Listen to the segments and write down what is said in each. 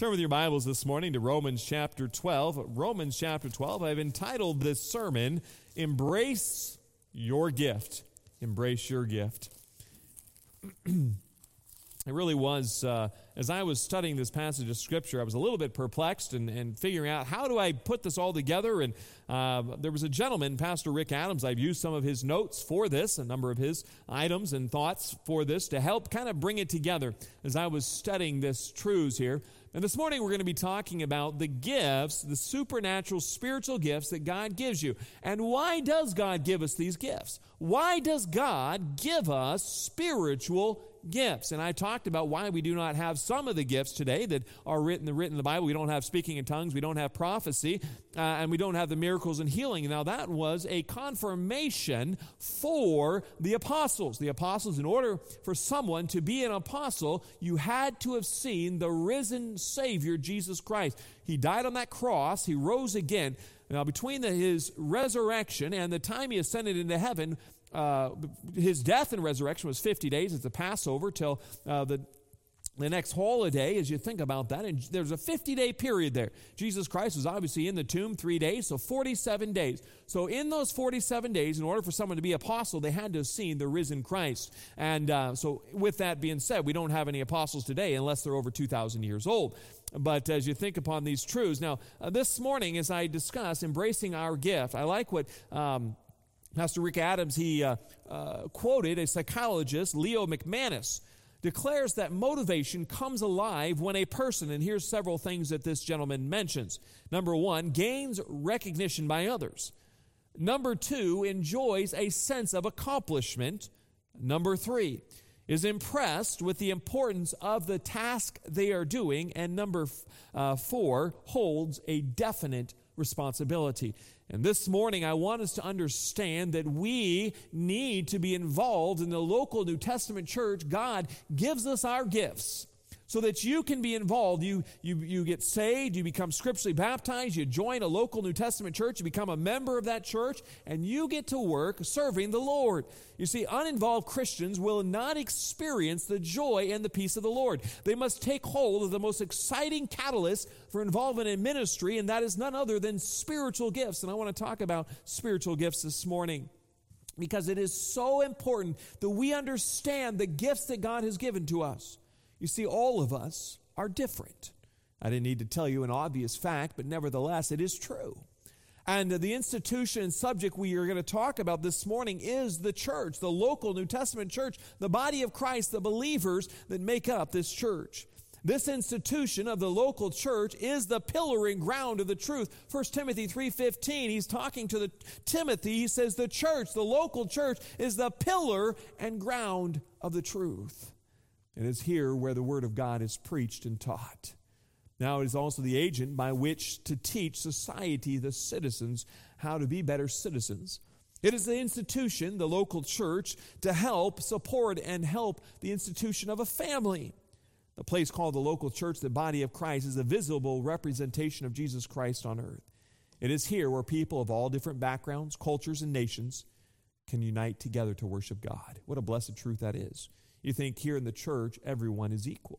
Turn with your Bibles this morning to Romans chapter 12. Romans chapter 12, I've entitled this sermon, Embrace Your Gift. Embrace Your Gift. It really was, as I was studying this passage of Scripture, I was a little bit perplexed and figuring out how do I put this all together. And there was a gentleman, Pastor Rick Adams. I've used some of his notes for this, a number of his items and thoughts for this to help kind of bring it together as I was studying this truths here. And this morning we're going to be talking about the gifts, the supernatural spiritual gifts that God gives you. And why does God give us these gifts? Why does God give us spiritual gifts? And I talked about why we do not have some of the gifts today that are written in the Bible. We don't have speaking in tongues, we don't have prophecy, and we don't have the miracles and healing. Now that was a confirmation for the apostles. The apostles, in order for someone to be an apostle, you had to have seen the risen Savior, Jesus Christ. He died on that cross, He rose again. Now between His resurrection and the time He ascended into heaven, His death and resurrection was 50 days. It's the Passover till the next holiday, as you think about that. And there's a 50-day period there. Jesus Christ was obviously in the tomb 3 days, so 47 days. So in those 47 days, in order for someone to be apostle, they had to have seen the risen Christ. And so with that being said, we don't have any apostles today unless they're over 2,000 years old. But as you think upon these truths, now this morning as I discuss embracing our gift, I like what Pastor Rick Adams, he quoted a psychologist, Leo McManus, declares that motivation comes alive when a person, and here's several things that this gentleman mentions. Number one, gains recognition by others. Number two, enjoys a sense of accomplishment. Number three, is impressed with the importance of the task they are doing. And number four, holds a definite responsibility. And this morning, I want us to understand that we need to be involved in the local New Testament church. God gives us our gifts so that you can be involved. You get saved, you become scripturally baptized, you join a local New Testament church, you become a member of that church, and you get to work serving the Lord. You see, uninvolved Christians will not experience the joy and the peace of the Lord. They must take hold of the most exciting catalyst for involvement in ministry, and that is none other than spiritual gifts. And I want to talk about spiritual gifts this morning, because it is so important that we understand the gifts that God has given to us. You see, all of us are different. I didn't need to tell you an obvious fact, but nevertheless, it is true. And the institution and subject we are going to talk about this morning is the church, the local New Testament church, the body of Christ, the believers that make up this church. This institution of the local church is the pillar and ground of the truth. 1 Timothy 3:15, he's talking to Timothy. He says the church, the local church, is the pillar and ground of the truth. It is here where the Word of God is preached and taught. Now it is also the agent by which to teach society, the citizens, how to be better citizens. It is the institution, the local church, to help, support, and help the institution of a family. The place called the local church, the body of Christ, is a visible representation of Jesus Christ on earth. It is here where people of all different backgrounds, cultures, and nations can unite together to worship God. What a blessed truth that is. You think here in the church, everyone is equal.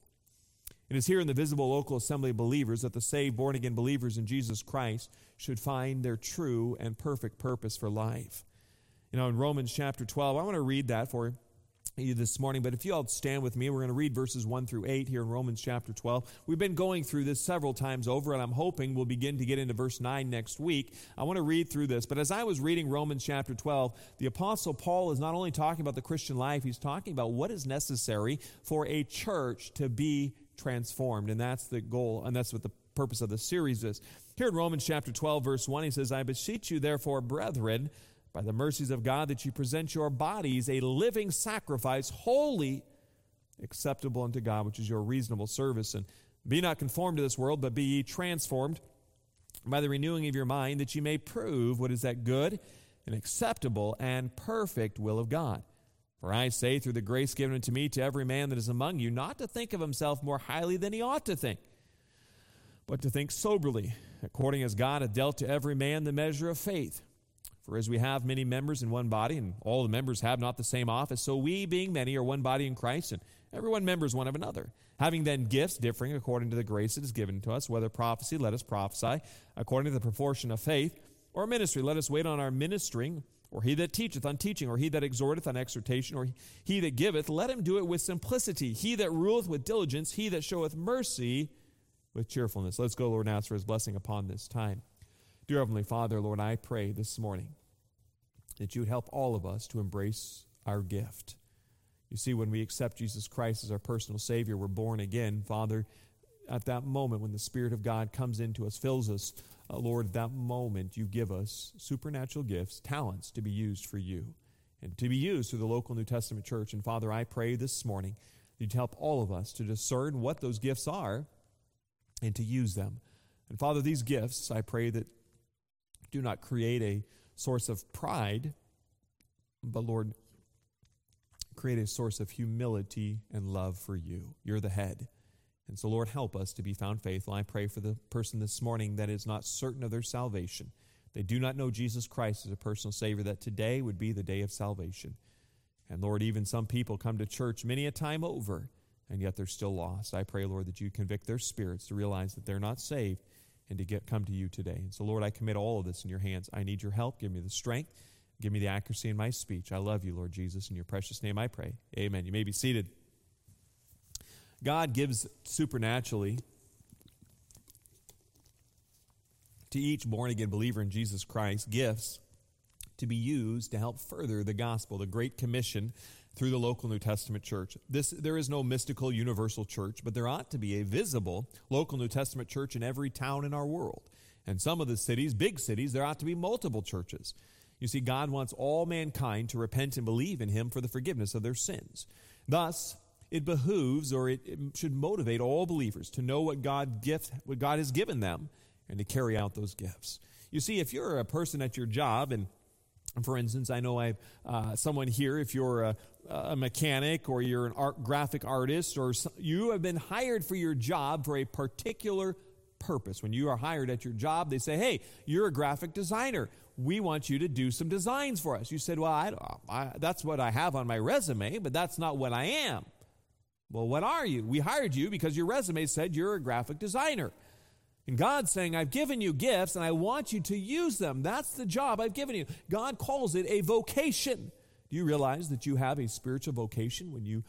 It is here in the visible local assembly of believers that the saved, born-again believers in Jesus Christ should find their true and perfect purpose for life. You know, in Romans chapter 12, I want to read that for you this morning, but if you all stand with me, we're going to read verses 1 through 8 here in Romans chapter 12. We've been going through this several times over, and I'm hoping we'll begin to get into verse 9 next week. I want to read through this, but as I was reading Romans chapter 12, the Apostle Paul is not only talking about the Christian life, he's talking about what is necessary for a church to be transformed, and that's the goal, and that's what the purpose of the series is. Here in Romans chapter 12, verse 1, he says, I beseech you, therefore, brethren, by the mercies of God, that you present your bodies a living sacrifice, holy, acceptable unto God, which is your reasonable service. And be not conformed to this world, but be ye transformed by the renewing of your mind, that ye may prove what is that good and acceptable and perfect will of God. For I say, through the grace given unto me, to every man that is among you, not to think of himself more highly than he ought to think, but to think soberly, according as God hath dealt to every man the measure of faith. For as we have many members in one body, and all the members have not the same office, so we, being many, are one body in Christ, and everyone members one of another. Having then gifts differing according to the grace that is given to us, whether prophecy, let us prophesy, according to the proportion of faith, or ministry, let us wait on our ministering, or he that teacheth on teaching, or he that exhorteth on exhortation, or he that giveth, let him do it with simplicity. He that ruleth with diligence, he that showeth mercy with cheerfulness. Let's go, Lord, and ask for his blessing upon this time. Dear Heavenly Father, Lord, I pray this morning that you would help all of us to embrace our gift. You see, when we accept Jesus Christ as our personal Savior, we're born again. Father, at that moment when the Spirit of God comes into us, fills us, Lord, at that moment you give us supernatural gifts, talents to be used for you and to be used through the local New Testament church. And Father, I pray this morning that you'd help all of us to discern what those gifts are and to use them. And Father, these gifts, I pray that do not create a source of pride, but Lord, create a source of humility and love for you. You're the head. And so, Lord, help us to be found faithful. I pray for the person this morning that is not certain of their salvation. They do not know Jesus Christ as a personal Savior, that today would be the day of salvation. And Lord, even some people come to church many a time over, and yet they're still lost. I pray, Lord, that you convict their spirits to realize that they're not saved and to come to you today. And so, Lord, I commit all of this in your hands. I need your help. Give me the strength. Give me the accuracy in my speech. I love you, Lord Jesus. In your precious name I pray. Amen. You may be seated. God gives supernaturally to each born-again believer in Jesus Christ gifts to be used to help further the gospel, the Great Commission, through the local New Testament church. There is no mystical universal church, but there ought to be a visible local New Testament church in every town in our world. And some of the cities, big cities, there ought to be multiple churches. You see, God wants all mankind to repent and believe in him for the forgiveness of their sins. Thus, it behooves, or it should motivate all believers to know what God has given them and to carry out those gifts. You see, if you're a person at your job, and for instance, I know I have someone here, if you're a mechanic or you're an graphic artist, or you have been hired for your job for a particular purpose. When you are hired at your job, they say, hey, you're a graphic designer. We want you to do some designs for us. You said, well, that's what I have on my resume, but that's not what I am. Well, what are you? We hired you because your resume said you're a graphic designer. And God's saying, I've given you gifts and I want you to use them. That's the job I've given you. God calls it a vocation. Do you realize that you have a spiritual vocation?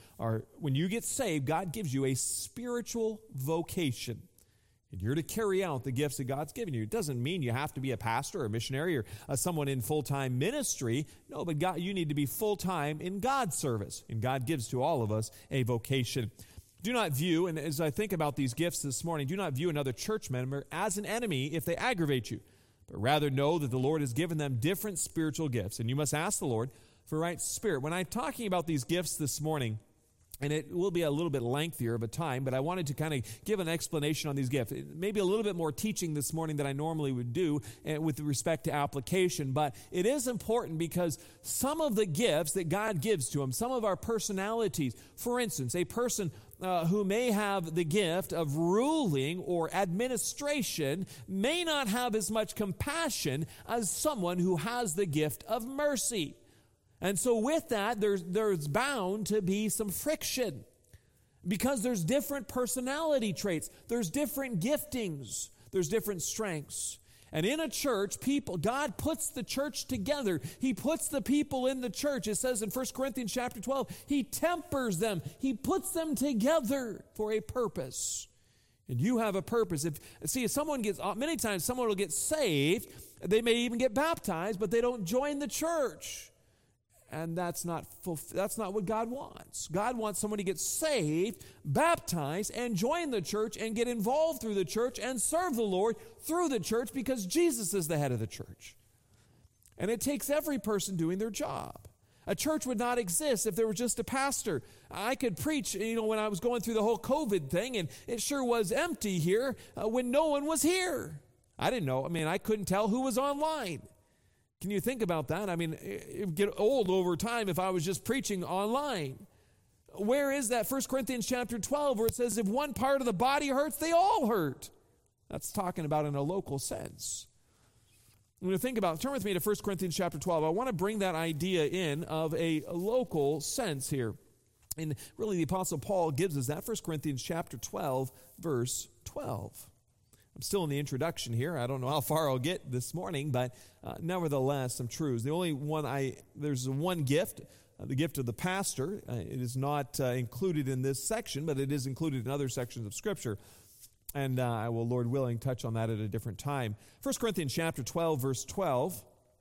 When you get saved, God gives you a spiritual vocation. And you're to carry out the gifts that God's given you. It doesn't mean you have to be a pastor or a missionary or someone in full-time ministry. No, but you need to be full-time in God's service. And God gives to all of us a vocation. Do not view, and as I think about these gifts this morning, do not view another church member as an enemy if they aggravate you, but rather know that the Lord has given them different spiritual gifts, and you must ask the Lord for right spirit. When I'm talking about these gifts this morning, and it will be a little bit lengthier of a time, but I wanted to kind of give an explanation on these gifts. Maybe a little bit more teaching this morning than I normally would do with respect to application, but it is important because some of the gifts that God gives to them, some of our personalities, for instance, a person who may have the gift of ruling or administration may not have as much compassion as someone who has the gift of mercy. And so with that, there's bound to be some friction because there's different personality traits. There's different giftings. There's different strengths. And in a church, God puts the church together. He puts the people in the church. It says in 1 Corinthians chapter 12, he tempers them. He puts them together for a purpose. And you have a purpose. Many times someone will get saved. They may even get baptized, but they don't join the church. And that's not what God wants. God wants someone to get saved, baptized, and join the church and get involved through the church and serve the Lord through the church because Jesus is the head of the church. And it takes every person doing their job. A church would not exist if there was just a pastor. I could preach, when I was going through the whole COVID thing, and it sure was empty here when no one was here. I didn't know. I couldn't tell who was online. Can you think about that? It would get old over time if I was just preaching online. Where is that? 1 Corinthians chapter 12, where it says, if one part of the body hurts, they all hurt. That's talking about in a local sense. When you think about, turn with me to 1 Corinthians chapter 12. I want to bring that idea in of a local sense here. And really the Apostle Paul gives us that, 1 Corinthians chapter 12, verse 12. I'm still in the introduction here. I don't know how far I'll get this morning, but nevertheless, some truths. There's one gift, the gift of the pastor. It is not included in this section, but it is included in other sections of Scripture. And I will, Lord willing, touch on that at a different time. 1 Corinthians chapter 12, verse 12,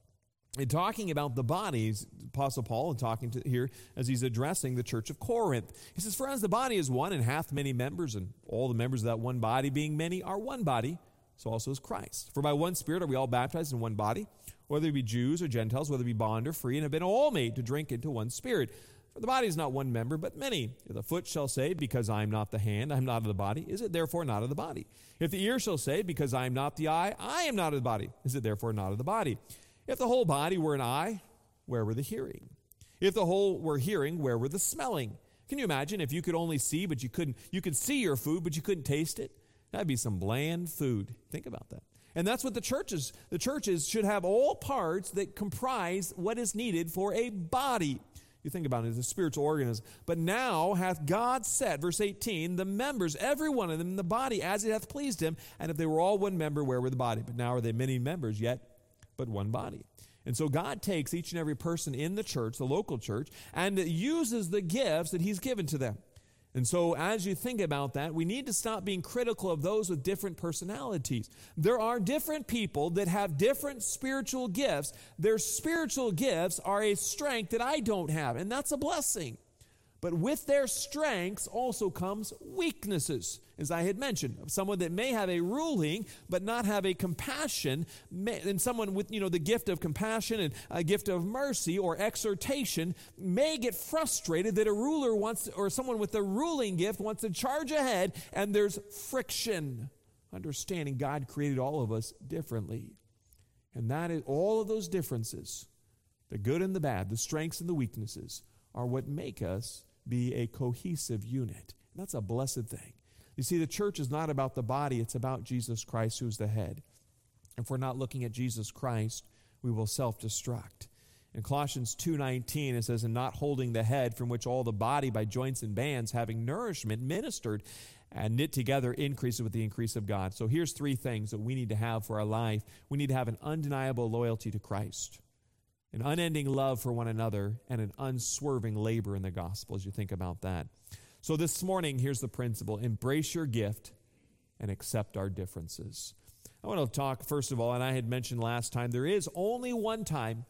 in talking about the bodies, Apostle Paul, and talking to here as he's addressing the church of Corinth. He says, "For as the body is one and hath many members, and all the members of that one body being many are one body, so also is Christ. For by one Spirit are we all baptized in one body, whether it be Jews or Gentiles, whether it be bond or free, and have been all made to drink into one Spirit. For the body is not one member, but many. If the foot shall say, because I am not the hand, I am not of the body, is it therefore not of the body? If the ear shall say, because I am not the eye, I am not of the body, is it therefore not of the body? If the whole body were an eye, where were the hearing? If the whole were hearing, where were the smelling?" Can you imagine if you could only see, but you could see your food, but you couldn't taste it? That'd be some bland food. Think about that. And that's what the churches should have all parts that comprise what is needed for a body. You think about it as a spiritual organism. "But now hath God set," verse 18, "the members, every one of them in the body, as it hath pleased him. And if they were all one member, where were the body? But now are they many members, yet but one body." And so God takes each and every person in the church, the local church, and uses the gifts that he's given to them. And so as you think about that, we need to stop being critical of those with different personalities. There are different people that have different spiritual gifts. Their spiritual gifts are a strength that I don't have, and that's a blessing. But with their strengths also comes weaknesses, as I had mentioned. Someone that may have a ruling but not have a compassion, and someone with the gift of compassion and a gift of mercy or exhortation may get frustrated that a ruler wants, or someone with a ruling gift wants to charge ahead, and there's friction. Understanding God created all of us differently. And that is all of those differences, the good and the bad, the strengths and the weaknesses, are what make us be a cohesive unit. And that's a blessed thing. You see, the church is not about the body, it's about Jesus Christ, who's the head. If we're not looking at Jesus Christ, we will self-destruct. In Colossians 2:19, it says, "And not holding the head, from which all the body by joints and bands, having nourishment ministered and knit together, increases with the increase of God." So here's three things that we need to have for our life. We need to have an undeniable loyalty to Christ, an unending love for one another, and an unswerving labor in the gospel, as you think about that. So this morning, here's the principle: embrace your gift and accept our differences. I want to talk, first of all, and I had mentioned last time, there is only one time,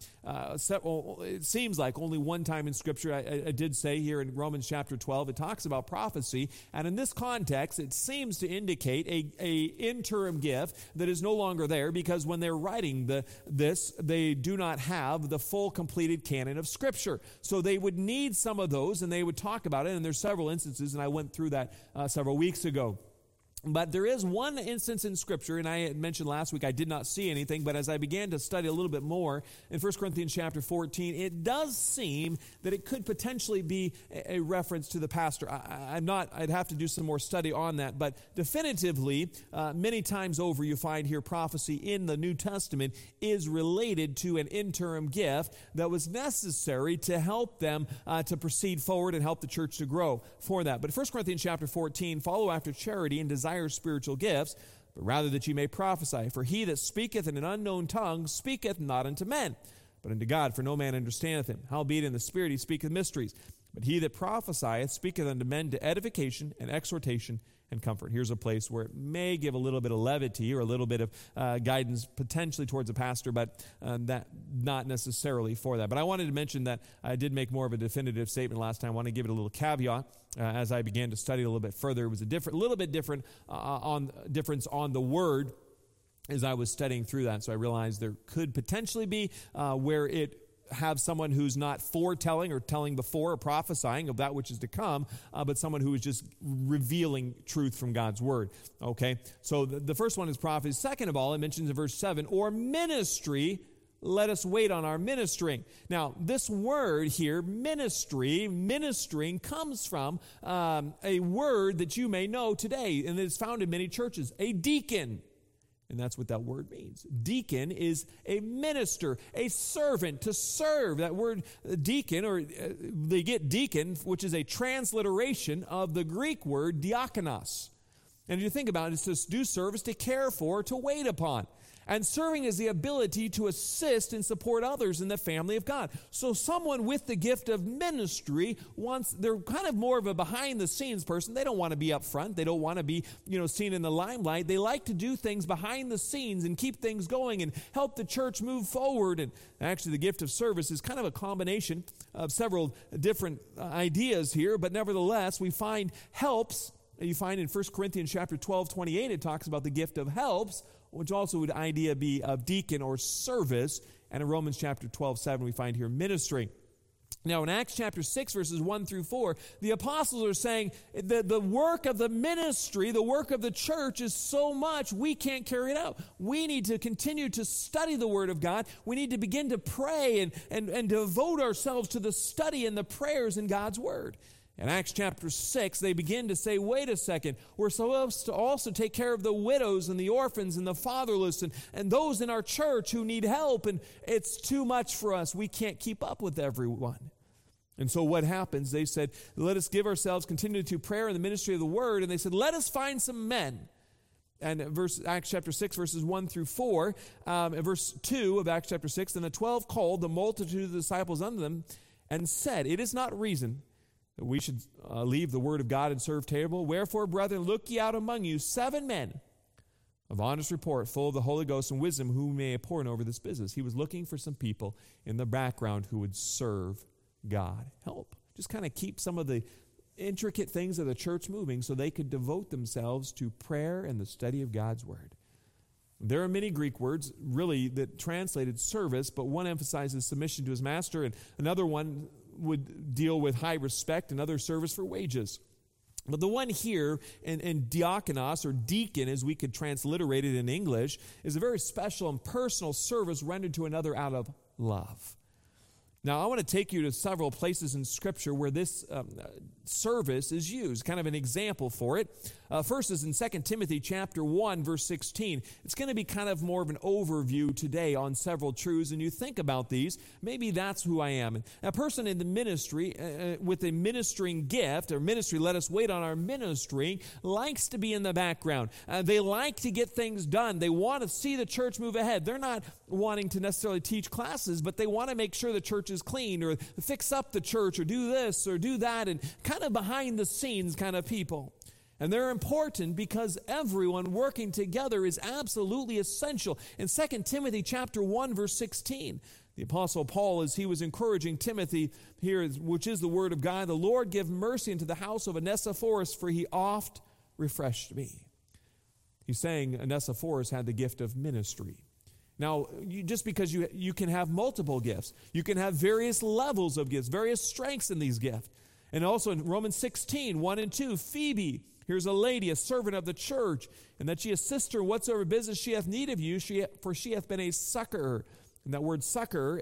it seems like only one time in Scripture, I did say here in Romans chapter 12, it talks about prophecy, and in this context, it seems to indicate a interim gift that is no longer there, because when they're writing this, they do not have the full completed canon of Scripture. So they would need some of those, and they would talk about it, and there's several instances, and I went through that several weeks ago. But there is one instance in Scripture, and I had mentioned last week I did not see anything, but as I began to study a little bit more, in 1 Corinthians chapter 14, it does seem that it could potentially be a reference to the pastor. I'd have to do some more study on that, but definitively, many times over you find here prophecy in the New Testament is related to an interim gift that was necessary to help them to proceed forward and help the church to grow for that. But 1 Corinthians chapter 14, "Follow after charity and desire spiritual gifts, but rather that ye may prophesy. For he that speaketh in an unknown tongue speaketh not unto men, but unto God, for no man understandeth him. Howbeit in the Spirit he speaketh mysteries. But he that prophesieth speaketh unto men to edification and exhortation and comfort." Here's a place where it may give a little bit of levity or a little bit of guidance potentially towards a pastor, but that not necessarily for that. But I wanted to mention that I did make more of a definitive statement last time. I want to give it a little caveat. As I began to study a little bit further, it was a little bit different difference on the word as I was studying through that. So I realized there could potentially be where it have someone who's not foretelling or telling before or prophesying of that which is to come, but someone who is just revealing truth from God's word. Okay, so the first one is prophecy. Second of all, it mentions in verse 7, "Or ministry, let us wait on our ministering." Now, this word here, ministering, comes from a word that you may know today, and it's found in many churches, a deacon. And that's what that word means. Deacon is a minister, a servant, to serve. That word deacon, or they get deacon, which is a transliteration of the Greek word diakonos. And if you think about it, it's to do service, to care for, to wait upon. And serving is the ability to assist and support others in the family of God. So someone with the gift of ministry they're kind of more of a behind-the-scenes person. They don't want to be up front. They don't want to be, seen in the limelight. They like to do things behind the scenes and keep things going and help the church move forward. And actually, the gift of service is kind of a combination of several different ideas here. But nevertheless, we find helps. You find in 1 Corinthians chapter 12, 28, it talks about the gift of helps, which also would idea be of deacon or service. And in Romans chapter 12, 7, we find here ministry. Now, in Acts chapter 6, verses 1 through 4, the apostles are saying that the work of the ministry, the work of the church is so much we can't carry it out. We need to continue to study the Word of God. We need to begin to pray and devote ourselves to the study and the prayers in God's Word. In Acts chapter 6, they begin to say, wait a second, we're supposed to also take care of the widows and the orphans and the fatherless and those in our church who need help, and it's too much for us. We can't keep up with everyone. And so what happens? They said, let us give ourselves, continue to prayer and the ministry of the word, and they said, let us find some men. And Acts chapter 6, verses 1 through 4, verse 2 of Acts chapter 6, and the 12 called the multitude of the disciples unto them and said, it is not reason that we should leave the word of God and serve table. Wherefore, brethren, look ye out among you 7 men of honest report, full of the Holy Ghost and wisdom, who may appoint over this business. He was looking for some people in the background who would serve God. Help. Just kind of keep some of the intricate things of the church moving so they could devote themselves to prayer and the study of God's word. There are many Greek words, really, that translated service, but one emphasizes submission to his master, and another one would deal with high respect and other service for wages. But the one here in diakonos, or deacon, as we could transliterate it in English, is a very special and personal service rendered to another out of love. Now, I want to take you to several places in Scripture where this service is used, kind of an example for it. First is in 2 Timothy chapter 1, verse 16. It's going to be kind of more of an overview today on several truths, and you think about these, maybe that's who I am. And a person in the ministry with a ministering gift, or ministry, let us wait on our ministry, likes to be in the background. They like to get things done. They want to see the church move ahead. They're not wanting to necessarily teach classes, but they want to make sure the church is clean, or fix up the church, or do this or do that, and kind of behind the scenes kind of people. And they're important because everyone working together is absolutely essential. In 2 Timothy chapter 1, verse 16, the Apostle Paul, as he was encouraging Timothy here, which is the word of God, the Lord give mercy unto the house of Onesiphorus, for he oft refreshed me. He's saying Onesiphorus had the gift of ministry. Now, just because you can have multiple gifts, you can have various levels of gifts, various strengths in these gifts. And also in Romans 16, 1 and 2, Phoebe, here's a lady, a servant of the church, and that she assist her in whatsoever business she hath need of you, for she hath been a succorer. And that word succor,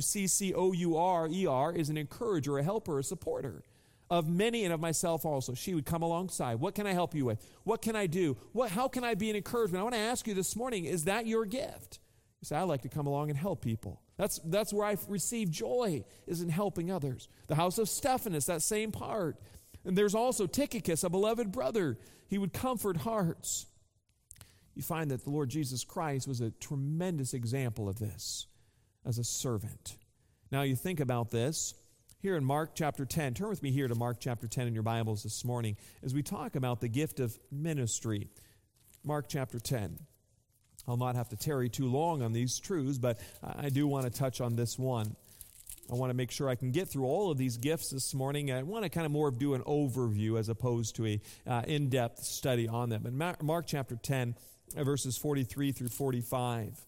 S-U-C-C-O-U-R-E-R, is an encourager, a helper, a supporter of many and of myself also. She would come alongside. What can I help you with? What can I do? How can I be an encouragement? I want to ask you this morning, is that your gift? You say, I like to come along and help people. That's where I receive joy, is in helping others. The house of Stephanus, that same part. And there's also Tychicus, a beloved brother. He would comfort hearts. You find that the Lord Jesus Christ was a tremendous example of this as a servant. Now you think about this here in Mark chapter 10. Turn with me here to Mark chapter 10 in your Bibles this morning as we talk about the gift of ministry. Mark chapter 10. I'll not have to tarry too long on these truths, but I do want to touch on this one. I want to make sure I can get through all of these gifts this morning. I want to kind of more do an overview as opposed to a in-depth study on them. In Mark chapter 10, verses 43 through 45,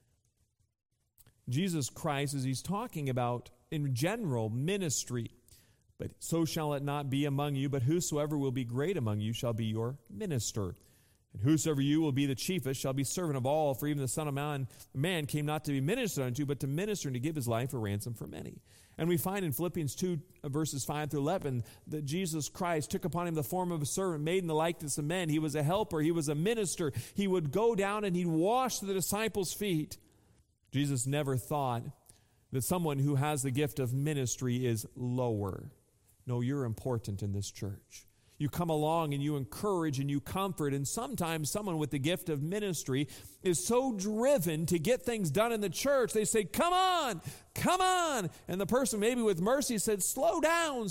Jesus Christ, as he's talking about, in general, ministry, but so shall it not be among you, but whosoever will be great among you shall be your minister. And whosoever you will be the chiefest shall be servant of all, for even the Son of Man came not to be ministered unto, but to minister and to give his life a ransom for many. And we find in Philippians 2, verses 5 through 11, that Jesus Christ took upon him the form of a servant, made in the likeness of men. He was a helper. He was a minister. He would go down and he'd wash the disciples' feet. Jesus never thought that someone who has the gift of ministry is lower. No, you're important in this church. You come along and you encourage and you comfort, and sometimes someone with the gift of ministry is so driven to get things done in the church, they say, come on, come on. And the person maybe with mercy said, slow down,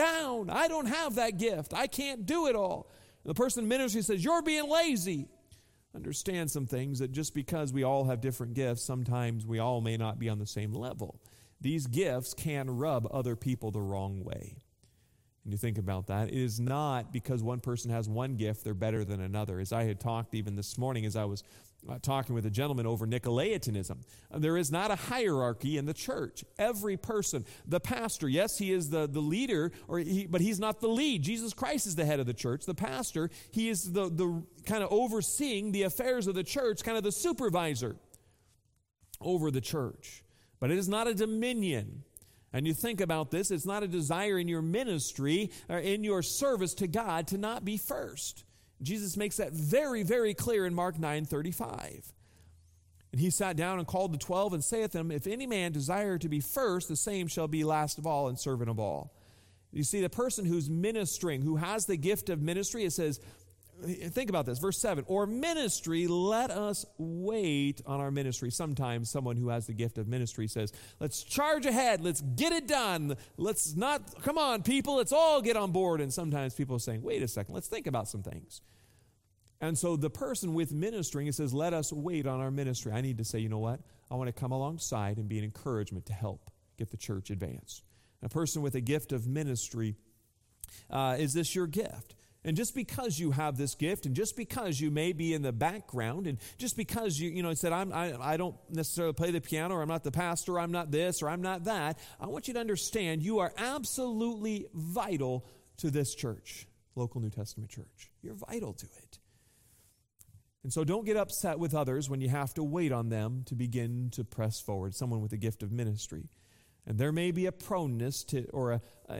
I don't have that gift. I can't do it all. And the person in ministry says, you're being lazy. Understand some things, that just because we all have different gifts, sometimes we all may not be on the same level. These gifts can rub other people the wrong way. And you think about that, it is not because one person has one gift, they're better than another. As I had talked even this morning, as I was talking with a gentleman over Nicolaitanism, there is not a hierarchy in the church. Every person, the pastor, yes, he is the leader, but he's not the lead. Jesus Christ is the head of the church. The pastor, he is the kind of overseeing the affairs of the church, kind of the supervisor over the church. But it is not a dominion. And you think about this, it's not a desire in your ministry or in your service to God to not be first. Jesus makes that very, very clear in Mark 9:35. And he sat down and called the 12 and saith to them, if any man desire to be first, the same shall be last of all and servant of all. You see, the person who's ministering, who has the gift of ministry, it says, think about this, verse 7, or ministry, let us wait on our ministry. Sometimes someone who has the gift of ministry says, let's charge ahead, let's get it done, come on people, let's all get on board. And sometimes people are saying, wait a second, let's think about some things. And so the person with ministering, it says, let us wait on our ministry. I need to say, you know what, I want to come alongside and be an encouragement to help get the church advanced. A person with a gift of ministry, is this your gift? And just because you have this gift, and just because you may be in the background, and just because you said, I don't necessarily play the piano, or I'm not the pastor, I'm not this, or I'm not that, I want you to understand you are absolutely vital to this church, local New Testament church. You're vital to it. And so don't get upset with others when you have to wait on them to begin to press forward, someone with a gift of ministry. And there may be a proneness to, or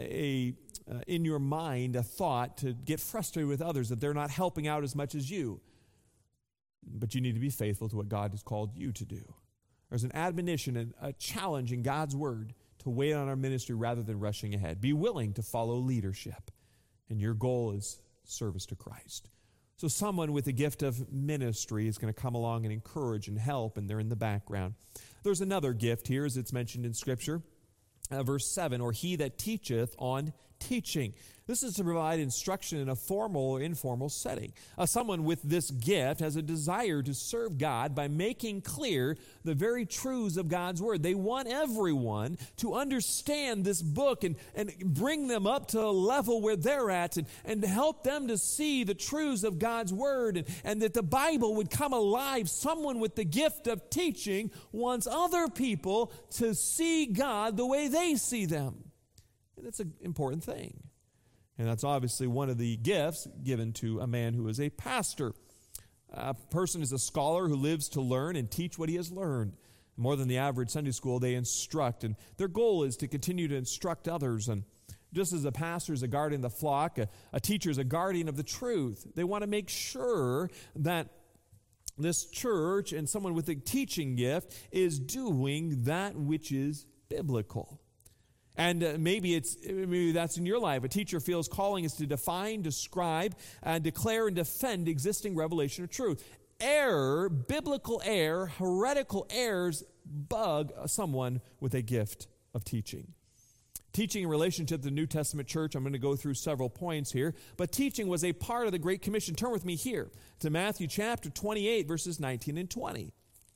in your mind, a thought to get frustrated with others that they're not helping out as much as you. But you need to be faithful to what God has called you to do. There's an admonition and a challenge in God's word to wait on our ministry rather than rushing ahead. Be willing to follow leadership. And your goal is service to Christ. So someone with a gift of ministry is going to come along and encourage and help, and they're in the background. There's another gift here, as it's mentioned in Scripture. Verse 7, or he that teacheth on teaching. This is to provide instruction in a formal or informal setting. Someone with this gift has a desire to serve God by making clear the very truths of God's Word. They want everyone to understand this book and bring them up to a level where they're at and help them to see the truths of God's Word and that the Bible would come alive. Someone with the gift of teaching wants other people to see God the way they see them. And that's an important thing. And that's obviously one of the gifts given to a man who is a pastor. A person is a scholar who lives to learn and teach what he has learned. More than the average Sunday school, they instruct. And their goal is to continue to instruct others. And just as a pastor is a guardian of the flock, a teacher is a guardian of the truth. They want to make sure that this church and someone with a teaching gift is doing that which is biblical. And maybe that's in your life. A teacher feels calling is to define, describe, and declare and defend existing revelation or truth. Error, biblical error, heretical errors bug someone with a gift of teaching. Teaching in relationship to the New Testament church, I'm going to go through several points here. But teaching was a part of the Great Commission. Turn with me here to Matthew chapter 28, verses 19 and 20.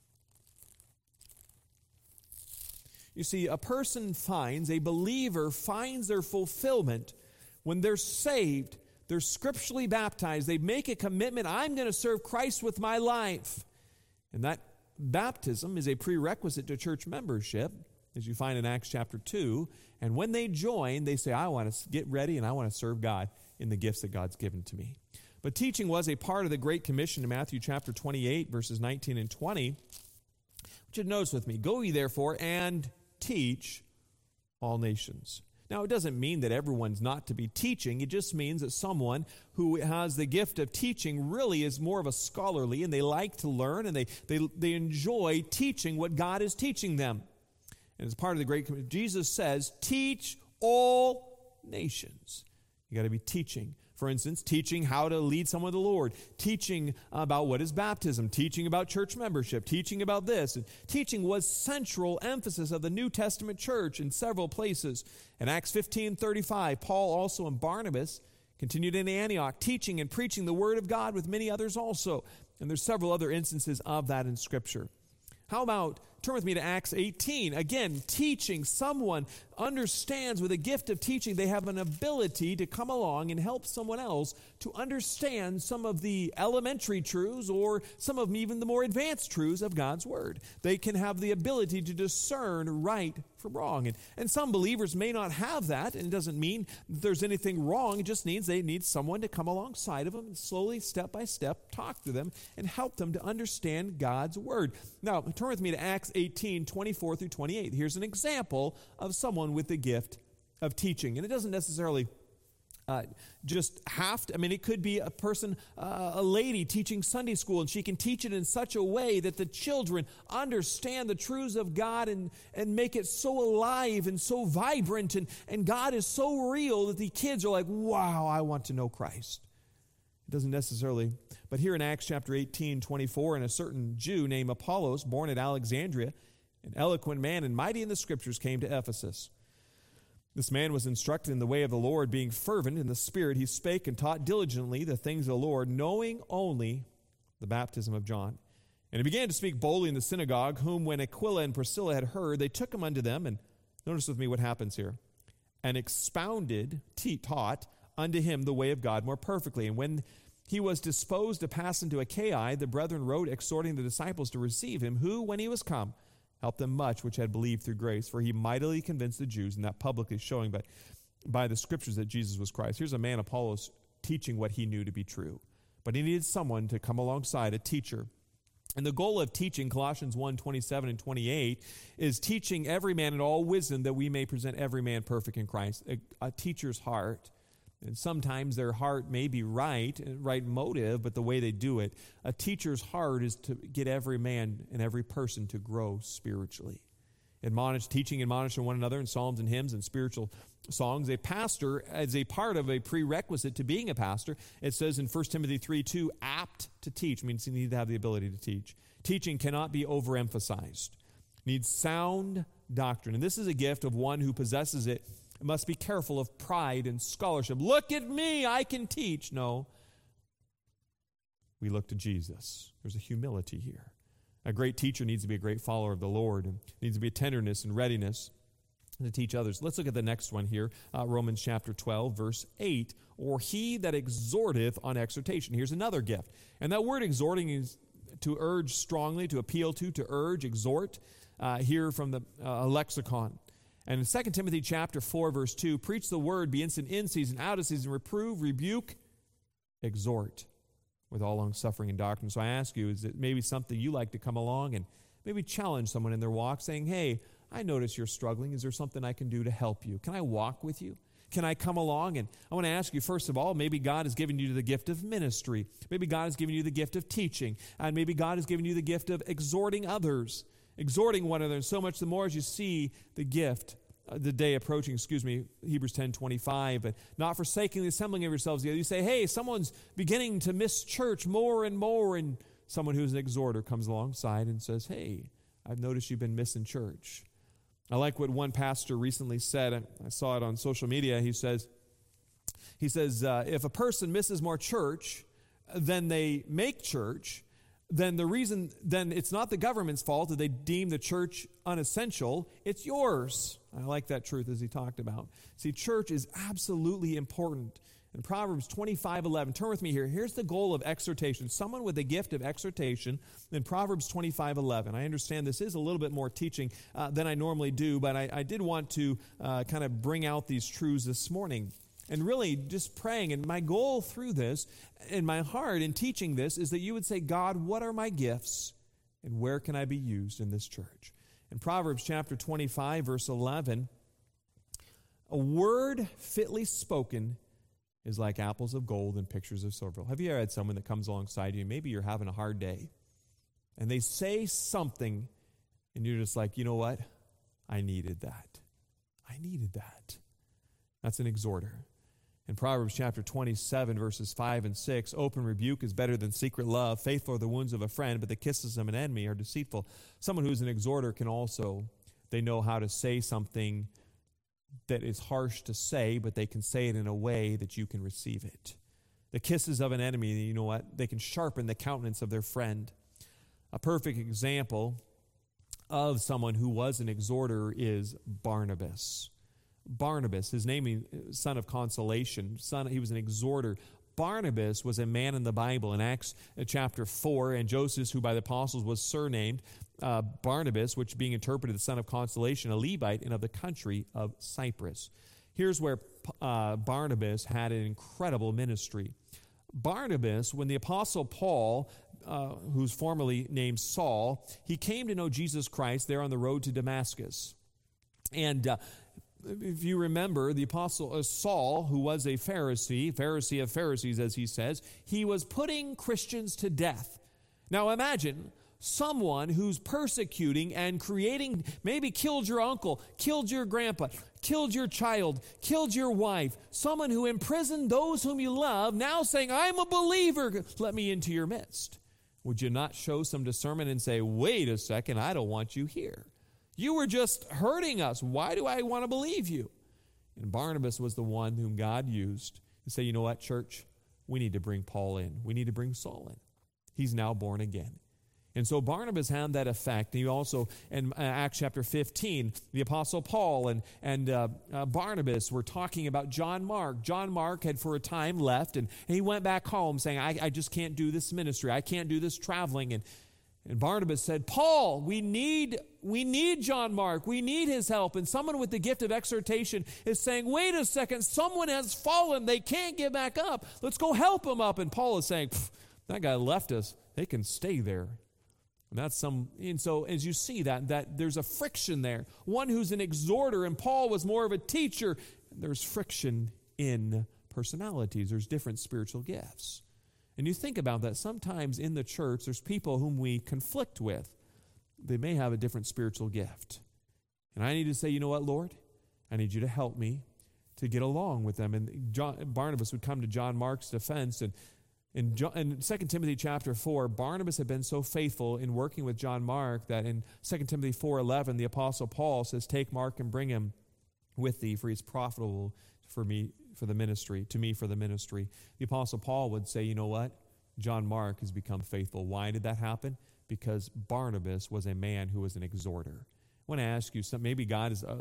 You see, a believer finds their fulfillment when they're saved, they're scripturally baptized, they make a commitment, I'm going to serve Christ with my life. And that baptism is a prerequisite to church membership, as you find in Acts chapter 2. And when they join, they say, I want to get ready and I want to serve God in the gifts that God's given to me. But teaching was a part of the Great Commission in Matthew chapter 28, verses 19 and 20. Which you notice with me, go ye therefore and teach all nations. Now, it doesn't mean that everyone's not to be teaching. It just means that someone who has the gift of teaching really is more of a scholarly, and they like to learn, and they enjoy teaching what God is teaching them. And as part of the Great Commission, Jesus says, teach all nations. You got to be teaching. For instance, teaching how to lead someone to the Lord, teaching about what is baptism, teaching about church membership, teaching about this. And teaching was central emphasis of the New Testament church in several places. In Acts 15:35, Paul also and Barnabas continued in Antioch, teaching and preaching the word of God with many others also. And there's several other instances of that in Scripture. How about, turn with me to Acts 18. Again, teaching. Someone understands with a gift of teaching, they have an ability to come along and help someone else to understand some of the elementary truths or some of even the more advanced truths of God's Word. They can have the ability to discern right from wrong. And some believers may not have that, and it doesn't mean that there's anything wrong. It just means they need someone to come alongside of them and slowly, step by step, talk to them and help them to understand God's Word. Now, turn with me to Acts 18, 24 through 28. Here's an example of someone with the gift of teaching. And it doesn't necessarily just have to, it could be a person, a lady teaching Sunday school, and she can teach it in such a way that the children understand the truths of God and make it so alive and so vibrant, and God is so real that the kids are like, wow, I want to know Christ. It doesn't necessarily, but here in Acts chapter 18, 24, and a certain Jew named Apollos, born at Alexandria, an eloquent man and mighty in the Scriptures, came to Ephesus. This man was instructed in the way of the Lord, being fervent in the Spirit. He spake and taught diligently the things of the Lord, knowing only the baptism of John. And he began to speak boldly in the synagogue, whom when Aquila and Priscilla had heard, they took him unto them, and notice with me what happens here, and expounded, taught unto him the way of God more perfectly. And when he was disposed to pass into Achaia, the brethren wrote, exhorting the disciples to receive him, who, when he was come, helped them much which had believed through grace, for he mightily convinced the Jews, and that publicly showing by the Scriptures that Jesus was Christ. Here's a man, Apollos, teaching what he knew to be true. But he needed someone to come alongside, a teacher. And the goal of teaching, Colossians 1, 27 and 28, is teaching every man in all wisdom that we may present every man perfect in Christ. A teacher's heart. And sometimes their heart may be right motive, but the way they do it, a teacher's heart is to get every man and every person to grow spiritually. Teaching, admonishing one another in psalms and hymns and spiritual songs. A pastor, as a part of a prerequisite to being a pastor, it says in 1 Timothy 3:2, apt to teach, means you need to have the ability to teach. Teaching cannot be overemphasized. It needs sound doctrine. And this is a gift of one who possesses it. It must be careful of pride and scholarship. Look at me, I can teach. No. We look to Jesus. There's a humility here. A great teacher needs to be a great follower of the Lord, and needs to be a tenderness and readiness to teach others. Let's look at the next one here, Romans chapter 12, verse 8. Or he that exhorteth on exhortation. Here's another gift. And that word exhorting is to urge strongly, to appeal to urge, exhort, here from the lexicon. And in 2 Timothy chapter 4, verse 2, preach the word, be instant in season, out of season, reprove, rebuke, exhort with all long-suffering and doctrine. So I ask you, is it maybe something you like to come along and maybe challenge someone in their walk, saying, hey, I notice you're struggling. Is there something I can do to help you? Can I walk with you? Can I come along? And I want to ask you, first of all, maybe God has given you the gift of ministry. Maybe God has given you the gift of teaching. And maybe God has given you the gift of exhorting others, exhorting one another. And so much the more as you see the gift, the day approaching, Hebrews 10:25, but not forsaking the assembling of yourselves together. You say, hey, someone's beginning to miss church more and more, and someone who's an exhorter comes alongside and says, hey, I've noticed you've been missing church. I like what one pastor recently said. I saw it on social media. He says, if a person misses more church than they make church, then it's not the government's fault that they deem the church unessential. It's yours. I like that truth as he talked about. See, church is absolutely important. In Proverbs 25:11, turn with me here. Here's the goal of exhortation. Someone with the gift of exhortation in Proverbs 25:11. I understand this is a little bit more teaching than I normally do, but I did want to kind of bring out these truths this morning. and really just praying. And my goal through this, in my heart in teaching this, is that you would say, God, what are my gifts and where can I be used in this church? In Proverbs chapter 25, verse 11, a word fitly spoken is like apples of gold and pictures of silver. Have you ever had someone that comes alongside you, maybe you're having a hard day, and they say something, and you're just like, you know what? I needed that. I needed that. That's an exhorter. In Proverbs chapter 27, verses 5 and 6, open rebuke is better than secret love. Faithful are the wounds of a friend, but the kisses of an enemy are deceitful. Someone who's an exhorter can also, they know how to say something that is harsh to say, but they can say it in a way that you can receive it. The kisses of an enemy, you know what? They can sharpen the countenance of their friend. A perfect example of someone who was an exhorter is Barnabas. Barnabas, his name is son of consolation. He was an exhorter. Barnabas was a man in the Bible in Acts chapter 4, and Joseph, who by the apostles was surnamed Barnabas, which being interpreted the son of consolation, a Levite, and of the country of Cyprus. Here's where Barnabas had an incredible ministry. Barnabas, when the apostle Paul, who's formerly named Saul, he came to know Jesus Christ there on the road to Damascus. And if you remember, the apostle Saul, who was a Pharisee of Pharisees, as he says, he was putting Christians to death. Now imagine someone who's persecuting and creating, maybe killed your uncle, killed your grandpa, killed your child, killed your wife, someone who imprisoned those whom you love, now saying, I'm a believer, let me into your midst. Would you not show some discernment and say, wait a second, I don't want you here. You were just hurting us. Why do I want to believe you? And Barnabas was the one whom God used to say, you know what, church? We need to bring Paul in. We need to bring Saul in. He's now born again. And so Barnabas had that effect. He also, in Acts chapter 15, the apostle Paul and Barnabas were talking about John Mark. John Mark had for a time left, and he went back home saying, I just can't do this ministry. I can't do this traveling. And Barnabas said, Paul, we need John Mark. We need his help. And someone with the gift of exhortation is saying, wait a second, someone has fallen. They can't get back up. Let's go help him up. And Paul is saying, that guy left us. They can stay there. And so as you see that there's a friction there. One who's an exhorter, and Paul was more of a teacher. There's friction in personalities. There's different spiritual gifts. And you think about that. Sometimes in the church, there's people whom we conflict with. They may have a different spiritual gift. And I need to say, you know what, Lord? I need you to help me to get along with them. And Barnabas would come to John Mark's defense. And in 2 Timothy chapter 4, Barnabas had been so faithful in working with John Mark that in 2 Timothy 4:11, the apostle Paul says, take Mark and bring him with thee, for he's profitable for me for the ministry, to me for the ministry. The apostle Paul would say, you know what? John Mark has become faithful. Why did that happen? Because Barnabas was a man who was an exhorter. I want to ask you something. Maybe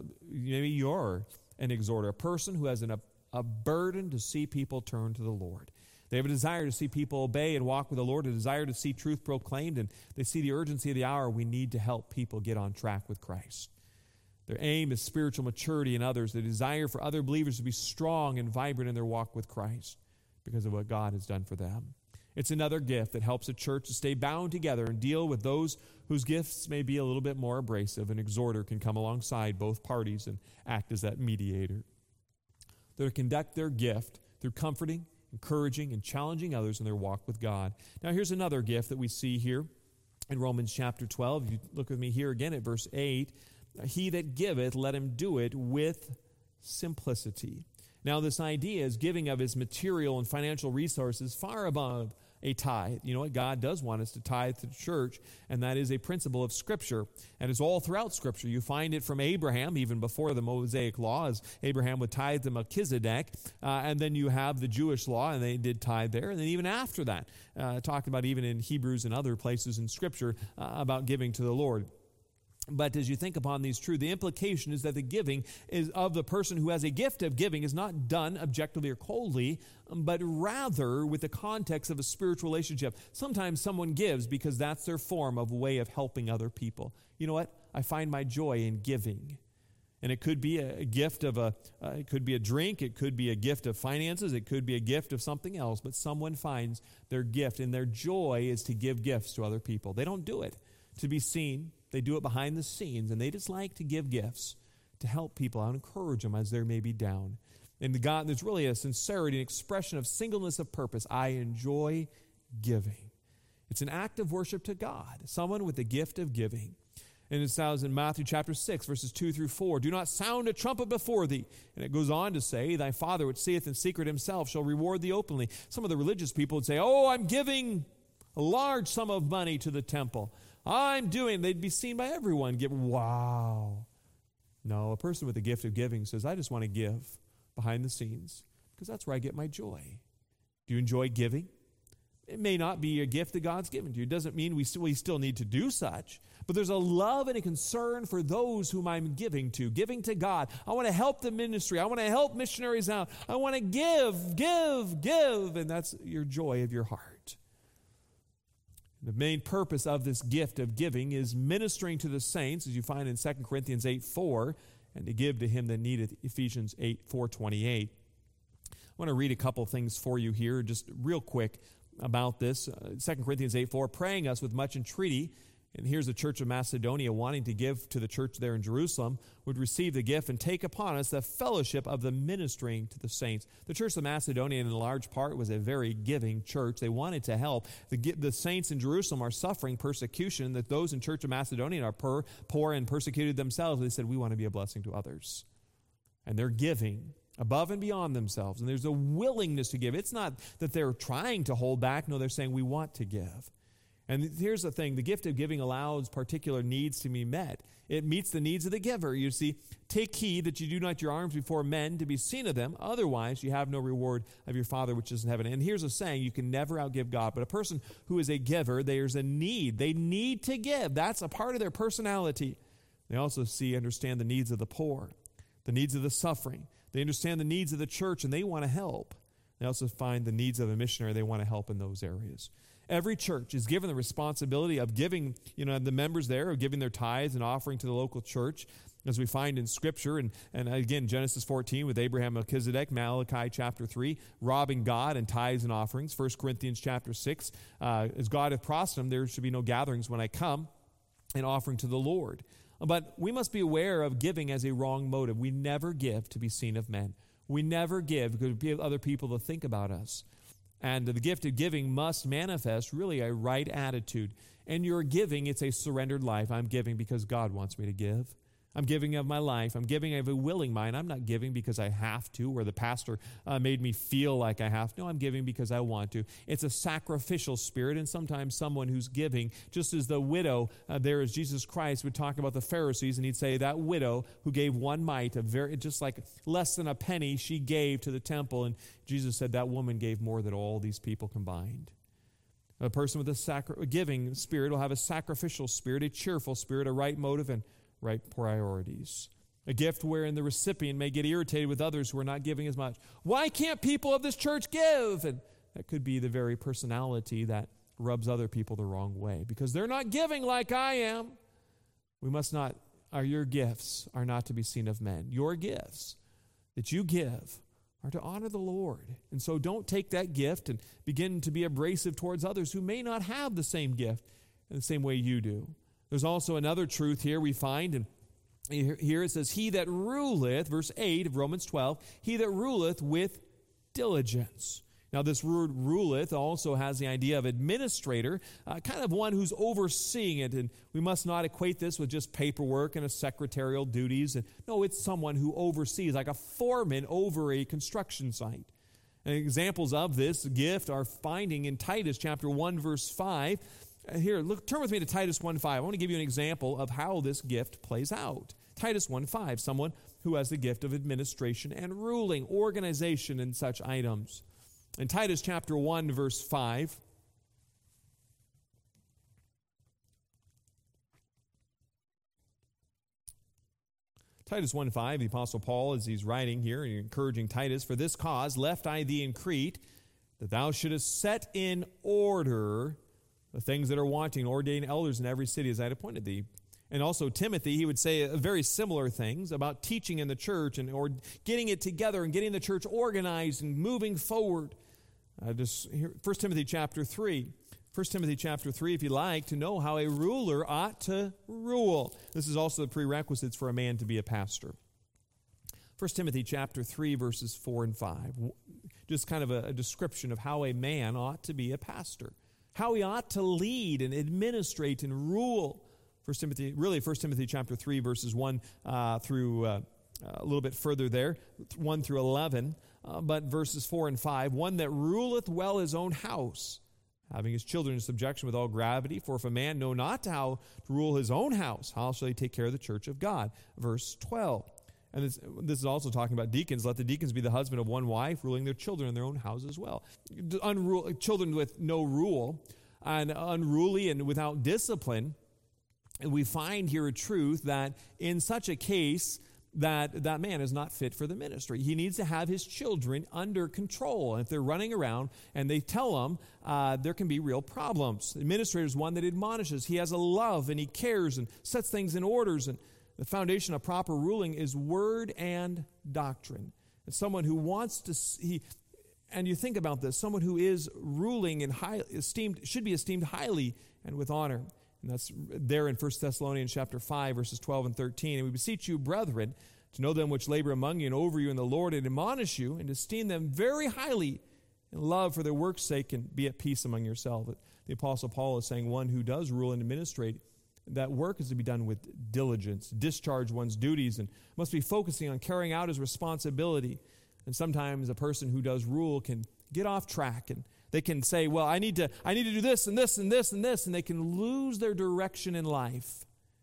maybe you're an exhorter, a person who has a burden to see people turn to the Lord. They have a desire to see people obey and walk with the Lord, a desire to see truth proclaimed, and they see the urgency of the hour. We need to help people get on track with Christ. Their aim is spiritual maturity in others, the desire for other believers to be strong and vibrant in their walk with Christ because of what God has done for them. It's another gift that helps a church to stay bound together and deal with those whose gifts may be a little bit more abrasive. An exhorter can come alongside both parties and act as that mediator. They're to conduct their gift through comforting, encouraging, and challenging others in their walk with God. Now, here's another gift that we see here in Romans chapter 12. If you look with me here again at verse 8, he that giveth, let him do it with simplicity. Now, this idea is giving of his material and financial resources far above a tithe. You know what? God does want us to tithe to the church, and that is a principle of Scripture. And it's all throughout Scripture. You find it from Abraham, even before the Mosaic law, as Abraham would tithe to Melchizedek. And then you have the Jewish law, and they did tithe there. And then even after that, talked about even in Hebrews and other places in Scripture about giving to the Lord. But as you think upon these truths, the implication is that the giving is of the person who has a gift of giving is not done objectively or coldly, but rather with the context of a spiritual relationship. Sometimes someone gives because that's their form of way of helping other people. You know what? I find my joy in giving. And it could be a gift of it could be a drink, it could be a gift of finances, it could be a gift of something else, but someone finds their gift, and their joy is to give gifts to other people. They don't do it to be seen. They do it behind the scenes, and they just like to give gifts to help people out, encourage them as they may be down. And God, there's really a sincerity, an expression of singleness of purpose. I enjoy giving. It's an act of worship to God, someone with the gift of giving. And it sounds in Matthew chapter 6, verses 2 through 4, do not sound a trumpet before thee. And it goes on to say, thy Father which seeth in secret himself shall reward thee openly. Some of the religious people would say, oh, I'm giving a large sum of money to the temple. They'd be seen by everyone. Wow. No, a person with the gift of giving says, I just want to give behind the scenes because that's where I get my joy. Do you enjoy giving? It may not be a gift that God's given to you. It doesn't mean we still need to do such. But there's a love and a concern for those whom I'm giving to God. I want to help the ministry. I want to help missionaries out. I want to give. And that's your joy of your heart. The main purpose of this gift of giving is ministering to the saints, as you find in 2 Corinthians 8:4, and to give to him that needeth, Ephesians 8:4-28. I want to read a couple things for you here, just real quick about this. 2 Corinthians 8:4, praying us with much entreaty. And here's the church of Macedonia wanting to give to the church there in Jerusalem, would receive the gift and take upon us the fellowship of the ministering to the saints. The church of Macedonia, in large part, was a very giving church. They wanted to help. The saints in Jerusalem are suffering persecution, that those in church of Macedonia are poor and persecuted themselves. They said, we want to be a blessing to others. And they're giving above and beyond themselves. And there's a willingness to give. It's not that they're trying to hold back. No, they're saying we want to give. And here's the thing, the gift of giving allows particular needs to be met. It meets the needs of the giver. You see, take heed that you do not your alms before men to be seen of them, otherwise you have no reward of your Father which is in heaven. And here's a saying, you can never outgive God, but a person who is a giver, there's a need. They need to give. That's a part of their personality. They also understand the needs of the poor, the needs of the suffering. They understand the needs of the church, and they want to help. They also find the needs of a missionary. They want to help in those areas. Every church is given the responsibility of giving, the members there, of giving their tithes and offering to the local church, as we find in Scripture. And again, Genesis 14 with Abraham, Melchizedek, Malachi chapter 3, robbing God and tithes and offerings. 1 Corinthians chapter 6, as God hath prospered them, there should be no gatherings when I come, and offering to the Lord. But we must be aware of giving as a wrong motive. We never give to be seen of men. We never give because we have other people to think about us. And the gift of giving must manifest really a right attitude. And your giving, it's a surrendered life. I'm giving because God wants me to give. I'm giving of my life. I'm giving of a willing mind. I'm not giving because I have to, or the pastor made me feel like I have to. No, I'm giving because I want to. It's a sacrificial spirit, and sometimes someone who's giving, just as the widow there as Jesus Christ would talk about the Pharisees, and he'd say that widow who gave one mite, just like less than a penny, she gave to the temple, and Jesus said that woman gave more than all these people combined. A person with a giving spirit will have a sacrificial spirit, a cheerful spirit, a right motive, and right priorities. A gift wherein the recipient may get irritated with others who are not giving as much. Why can't people of this church give? And that could be the very personality that rubs other people the wrong way because they're not giving like I am. Your gifts are not to be seen of men. Your gifts that you give are to honor the Lord. And so don't take that gift and begin to be abrasive towards others who may not have the same gift in the same way you do. There's also another truth here we find, and here it says, he that ruleth, verse 8 of Romans 12, he that ruleth with diligence. Now this word ruleth also has the idea of administrator, kind of one who's overseeing it, and we must not equate this with just paperwork and a secretarial duties. No, it's someone who oversees, like a foreman over a construction site. And examples of this gift are finding in Titus chapter 1, verse 5. Here, turn with me to Titus 1:5. I want to give you an example of how this gift plays out. Titus 1:5, someone who has the gift of administration and ruling, organization, and such items. In Titus chapter 1, verse 5, Titus 1:5, the Apostle Paul, as he's writing here and encouraging Titus, for this cause left I thee in Crete, that thou shouldest set in order the things that are wanting, ordain elders in every city as I had appointed thee. And also Timothy, he would say very similar things about teaching in the church or getting it together and getting the church organized and moving forward. 1 Timothy chapter 3. 1 Timothy chapter 3, if you like, to know how a ruler ought to rule. This is also the prerequisites for a man to be a pastor. 1 Timothy chapter 3, verses 4 and 5. Just kind of a description of how a man ought to be a pastor. How he ought to lead and administrate and rule. 1 Timothy chapter 3, verses 1 through a little bit further there, 1 through 11, but verses 4 and 5, one that ruleth well his own house, having his children in subjection with all gravity. For if a man know not how to rule his own house, how shall he take care of the church of God? Verse 12. And this is also talking about deacons. Let the deacons be the husband of one wife, ruling their children in their own house as well. Children with no rule and unruly and without discipline. And we find here a truth that in such a case, that man is not fit for the ministry. He needs to have his children under control. And if they're running around and they tell them, there can be real problems. The administrator is one that admonishes. He has a love and he cares and sets things in orders. And the foundation of proper ruling is word and doctrine. It's someone who wants to and you think about this, someone who is ruling and should be esteemed highly and with honor. And that's there in 1 Thessalonians chapter 5, verses 12 and 13. And we beseech you, brethren, to know them which labor among you and over you in the Lord, and admonish you, and esteem them very highly in love for their work's sake, and be at peace among yourselves. The Apostle Paul is saying one who does rule and administrate, that work is to be done with diligence, discharge one's duties, and must be focusing on carrying out his responsibility. And sometimes a person who does rule can get off track, and they can say, well, I need to do this and this and this and this, and they can lose their direction in life.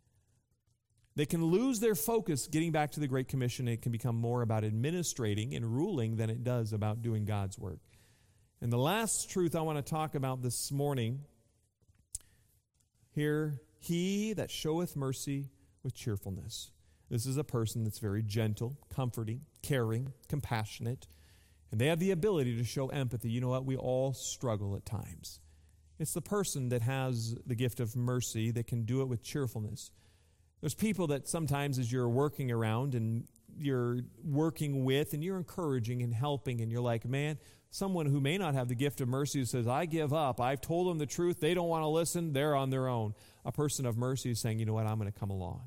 They can lose their focus getting back to the Great Commission. It can become more about administrating and ruling than it does about doing God's work. And the last truth I want to talk about this morning, here, he that showeth mercy with cheerfulness. This is a person that's very gentle, comforting, caring, compassionate, and they have the ability to show empathy. You know what? We all struggle at times. It's the person that has the gift of mercy that can do it with cheerfulness. There's people that sometimes as you're working around and you're working with and you're encouraging and helping and you're like, man, someone who may not have the gift of mercy who says, I give up. I've told them the truth. They don't want to listen. They're on their own. A person of mercy is saying, you know what? I'm going to come along.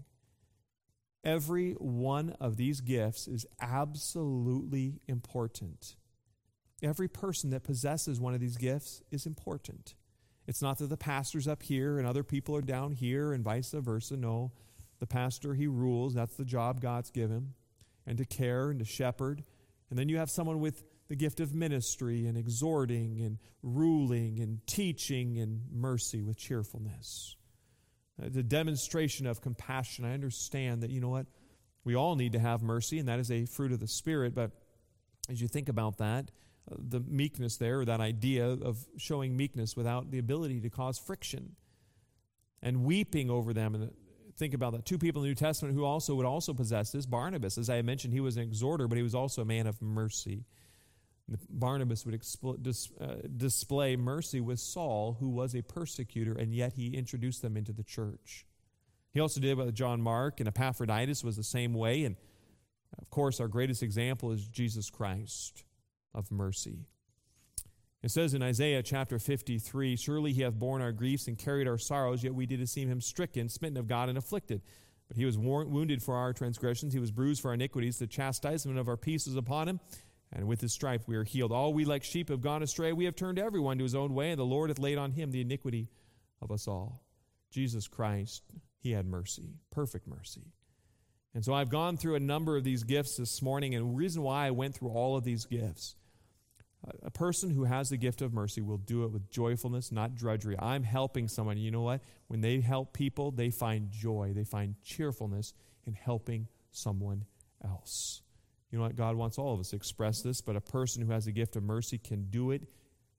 Every one of these gifts is absolutely important. Every person that possesses one of these gifts is important. It's not that the pastor's up here and other people are down here and vice versa. No, the pastor, he rules. That's the job God's given him, and to care and to shepherd. And then you have someone with the gift of ministry and exhorting and ruling and teaching and mercy with cheerfulness. The demonstration of compassion. I understand that, you know what, we all need to have mercy, and that is a fruit of the Spirit. But as you think about that, the meekness there, or that idea of showing meekness without the ability to cause friction and weeping over them. And think about that. Two people in the New Testament who would also possess this. Barnabas, as I mentioned, he was an exhorter, but he was also a man of mercy. Barnabas would display mercy with Saul, who was a persecutor, and yet he introduced them into the church. He also did it with John Mark, and Epaphroditus was the same way. And, of course, our greatest example is Jesus Christ of mercy. It says in Isaiah chapter 53, surely he hath borne our griefs and carried our sorrows, yet we did esteem him stricken, smitten of God, and afflicted. But he was wounded for our transgressions, he was bruised for our iniquities, the chastisement of our peace is upon him, and with his stripe we are healed. All we like sheep have gone astray. We have turned everyone to his own way, and the Lord hath laid on him the iniquity of us all. Jesus Christ, he had mercy, perfect mercy. And so I've gone through a number of these gifts this morning, and the reason why I went through all of these gifts, a person who has the gift of mercy will do it with joyfulness, not drudgery. I'm helping someone. You know what? When they help people, they find joy. They find cheerfulness in helping someone else. You know what? God wants all of us to express this, but a person who has the gift of mercy can do it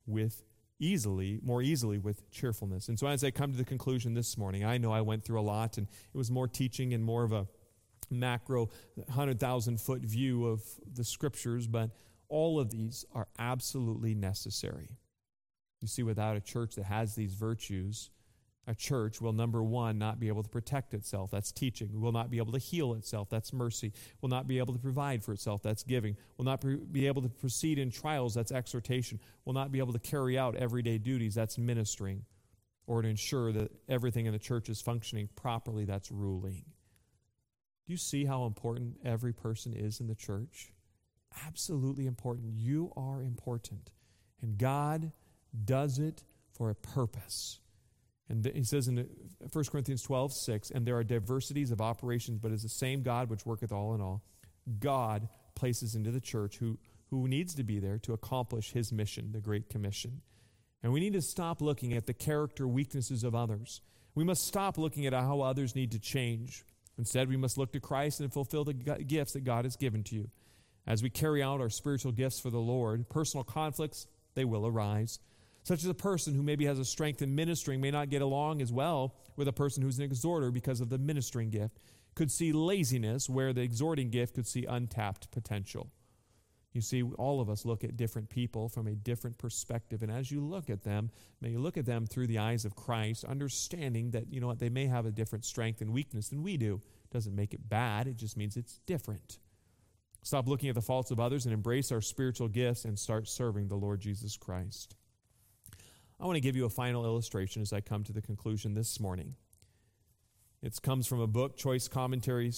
more easily with cheerfulness. And so as I come to the conclusion this morning, I know I went through a lot, and it was more teaching and more of a macro 100,000-foot view of the Scriptures, but all of these are absolutely necessary. You see, without a church that has these virtues, A church will, number one, not be able to protect itself. That's teaching. Will not be able to heal itself. That's mercy. Will not be able to provide for itself. That's giving. Will not be able to proceed in trials. That's exhortation. Will not be able to carry out everyday duties. That's ministering. Or to ensure that everything in the church is functioning properly. That's ruling. Do you see how important every person is in the church? Absolutely important. You are important. And God does it for a purpose. And he says in 1 Corinthians 12:6, and there are diversities of operations, but it is the same God which worketh all in all. God places into the church who needs to be there to accomplish his mission, the Great Commission. And we need to stop looking at the character weaknesses of others. We must stop looking at how others need to change. Instead, we must look to Christ and fulfill the gifts that God has given to you. As we carry out our spiritual gifts for the Lord, personal conflicts, they will arise. Such as a person who maybe has a strength in ministering may not get along as well with a person who's an exhorter because of the ministering gift. Could see laziness where the exhorting gift could see untapped potential. You see, all of us look at different people from a different perspective. And as you look at them, may you look at them through the eyes of Christ, understanding that, you know what, they may have a different strength and weakness than we do. Doesn't make it bad. It just means it's different. Stop looking at the faults of others and embrace our spiritual gifts and start serving the Lord Jesus Christ. I want to give you a final illustration as I come to the conclusion this morning. It comes from a book, Choice Contemporary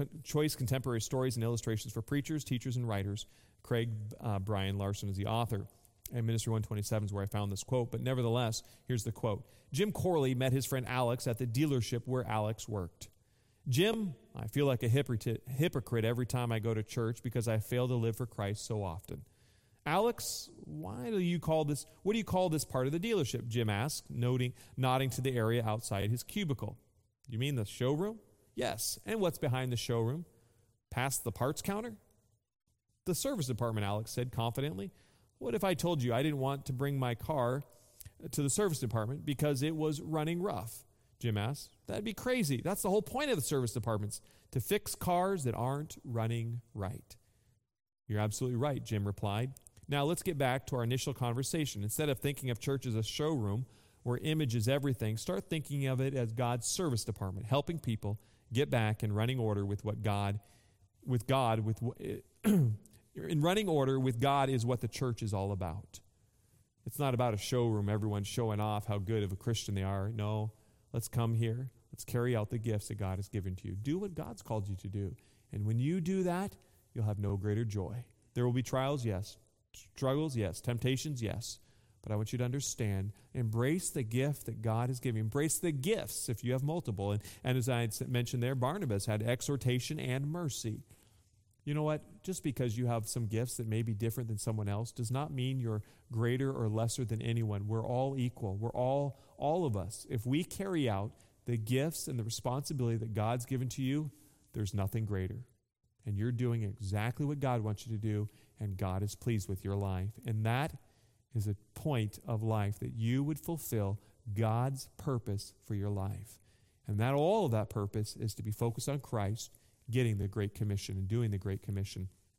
Stories and Illustrations for Preachers, Teachers, and Writers. Craig Brian Larson is the author. And Ministry 127 is where I found this quote. But nevertheless, here's the quote. Jim Corley met his friend Alex at the dealership where Alex worked. Jim, I feel like a hypocrite every time I go to church because I fail to live for Christ so often. Alex, what do you call this part of the dealership? Jim asked, nodding to the area outside his cubicle. You mean the showroom? Yes. And what's behind the showroom? Past the parts counter? The service department, Alex said confidently. What if I told you I didn't want to bring my car to the service department because it was running rough? Jim asked. That'd be crazy. That's the whole point of the service departments, to fix cars that aren't running right. You're absolutely right, Jim replied. Now let's get back to our initial conversation. Instead of thinking of church as a showroom where image is everything, start thinking of it as God's service department, helping people get back in running order with God is what the church is all about. It's not about a showroom, everyone showing off how good of a Christian they are. No, let's come here. Let's carry out the gifts that God has given to you. Do what God's called you to do. And when you do that, you'll have no greater joy. There will be trials, yes. Struggles, yes. Temptations, yes. But I want you to understand, embrace the gift that God has given you. Embrace the gifts if you have multiple. And as I mentioned there, Barnabas had exhortation and mercy. You know what? Just because you have some gifts that may be different than someone else does not mean you're greater or lesser than anyone. We're all equal. We're all of us. If we carry out the gifts and the responsibility that God's given to you, there's nothing greater. And you're doing exactly what God wants you to do, and God is pleased with your life. And that is a point of life that you would fulfill God's purpose for your life. And that all of that purpose is to be focused on Christ, getting the Great Commission and doing the Great Commission